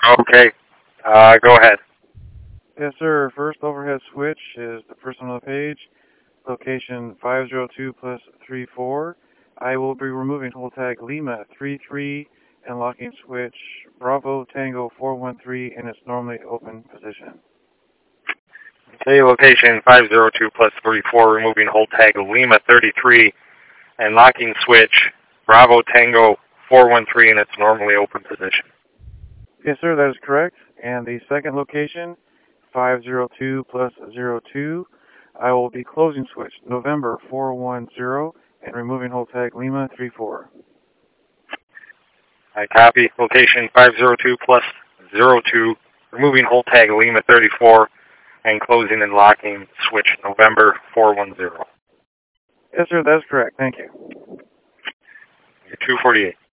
Okay. Go ahead. Yes, sir. First overhead switch is the first one on the page, location 502 plus 34. I will be removing hold tag Lima 33 and locking switch Bravo Tango 413 in its normally open position. Okay, location 502 plus 34, removing hold tag Lima 33 and locking switch Bravo Tango 413 in its normally open position. Yes, sir, that is correct. And the second location, 502 plus 02, I will be closing switch November 410 and removing hold tag Lima 34. I copy. Location 502 plus 02, removing hold tag Lima 34 and closing and locking switch November 410. Yes, sir, that is correct. Thank you. 248.